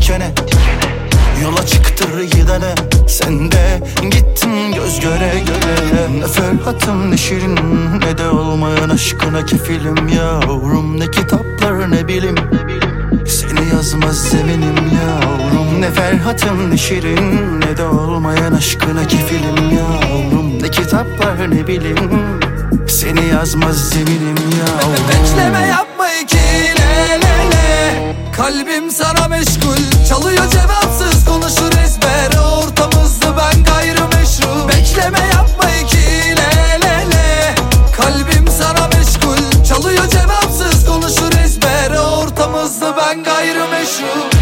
dikene. Yola çıktı gidene, sen de gittin göz göre göre. Ne Ferhat'ım ne Şirin, ne de olmayan aşkına kefilim yavrum. Ne kitaplar ne bilim, seni yazmaz zeminim yavrum. Ne Ferhat'ım ne Şirin, ne de olmayan aşkına kefilim yavrum. Ne kitaplar ne bilim, seni yazmaz zeminim yavrum. Bekleme yapma ikilelele, kalbim sana meşgul. Çalıyor cevapsız, konuşur ezber, ortamızda ben gayrimeşru. Bekleme yapma ikilelele, kalbim sana meşgul. Çalıyor cevapsız, konuşur ezber, ortamızda ben gayrimeşru.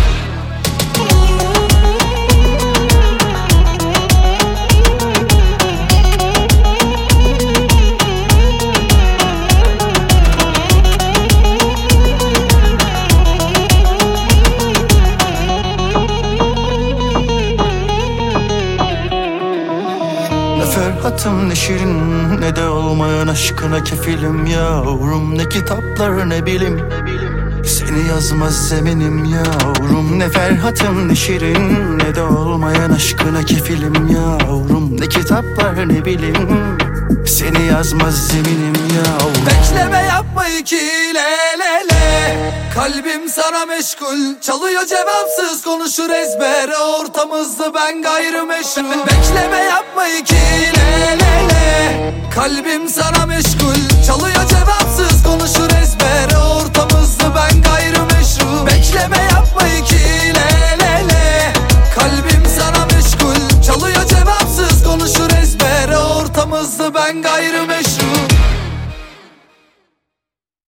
Ne Ferhat'ım ne Şirin, ne de olmayan aşkına kefilim yavrum. Ne kitaplar ne bilim, seni yazmaz zeminim yavrum. Ne Ferhat'ım ne Şirin, ne de olmayan aşkına kefilim yavrum. Ne kitaplar ne bilim, seni yazmaz zeminim yavrum. Bekleme yapma ikilelele, kalbim sana meşgul. Çalıyor cevapsız, konuşur ezber, ortamızda ben gayrimeşru. Bekleme yapma ikilelele, kalbim sana meşgul. Çalıyor cevapsız, konuşur ezber, ortamızda ben gayrimeşru. Bekleme yapma ikilelele, kalbim sana meşgul. Çalıyor cevapsız, konuşur ezber, ortamızda ben gayrimeşru.